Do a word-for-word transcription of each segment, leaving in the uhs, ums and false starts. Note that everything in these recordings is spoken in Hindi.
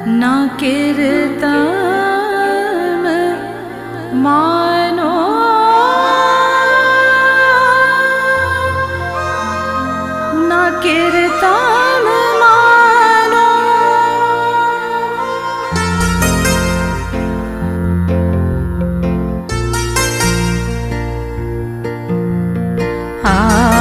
न कीर्तन मानो न कीर्तन मानो आ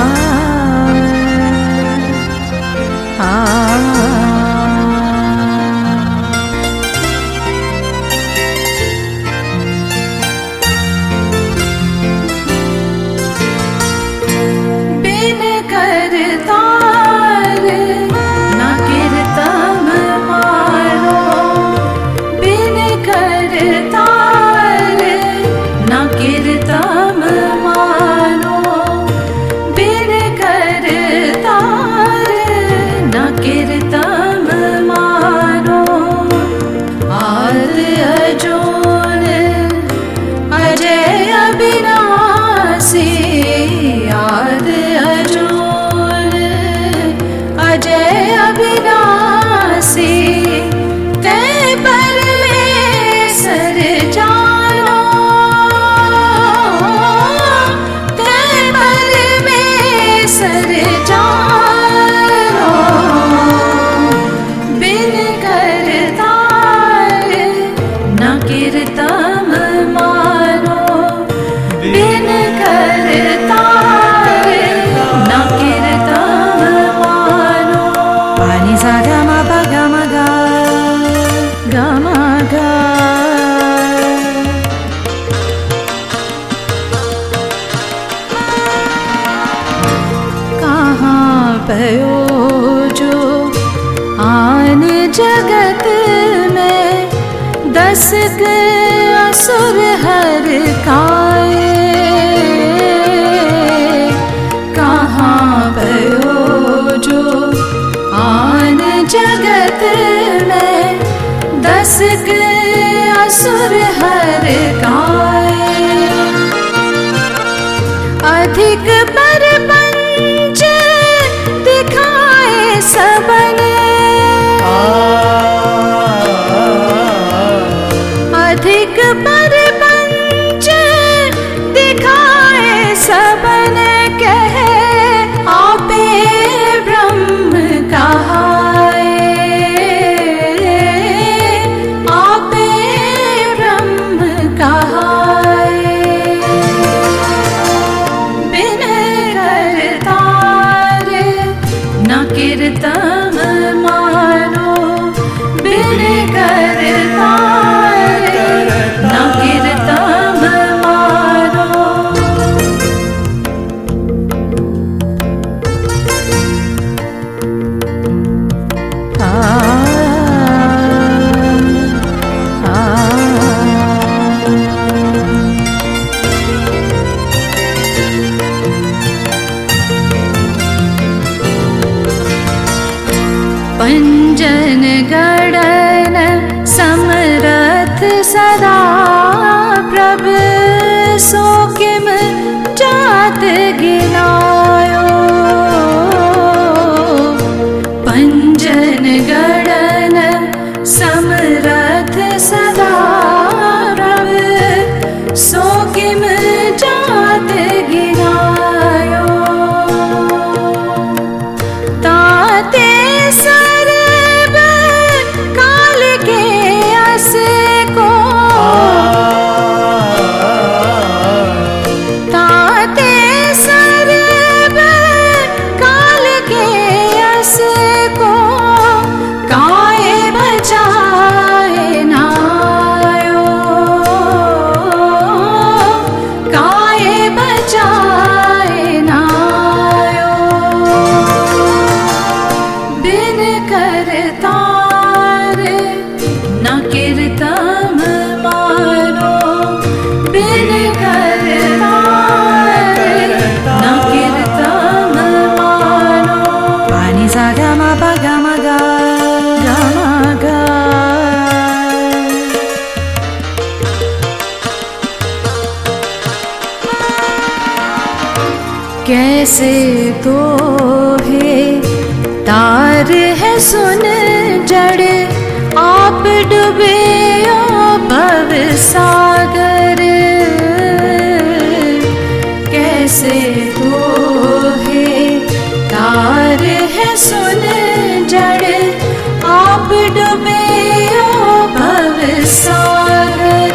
भयो जो आन जगत में दस के असुर हर काए कहाँ भयो जो आन जगत में दस के असुर हर काए अधिक पर सबने अधिक पर पंच दिखाए सबने कहे आपे ब्रह्म कहाए आपे ब्रह्म कहाए बिन करतार न कीर्तन मानो बिन करतार न कीर्तन मानो आ, आ, पंजन गणन समरथ सदा प्रभु सो किम जात गिनायो पंजन गणन समरथ सदा प्रभु सो किम जात गिनायो ताते कैसे तो है तार है सुन जड़ आप डूबे भव सागर, कैसे तो है तार है सुन जड़, आप डूबे भव सागर।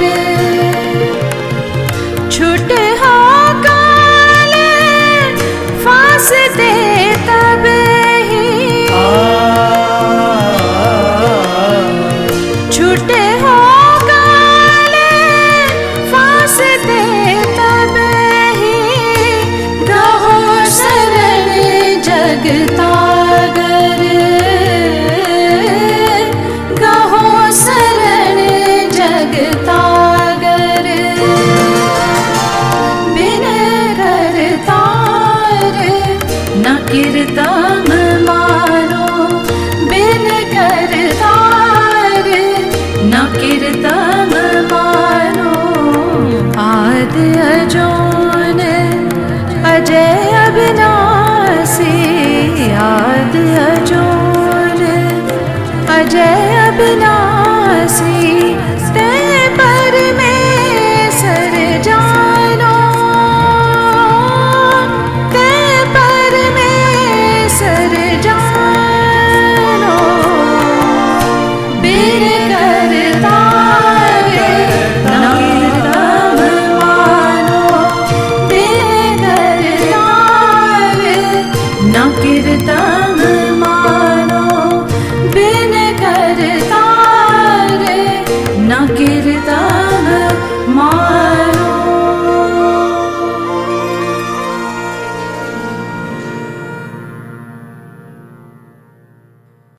छुट हो काल फांस दे तब ही, छुट हो काल फांस दे तब ही, गहो शरण जगतागर, गहो शरण जगतागर। बिन करतार न कीर्तन मानो, बिन करतार न कीर्तन मानो। आदि अजोन अजय अविनाशी, आदि अजोन अजय अविनाशी,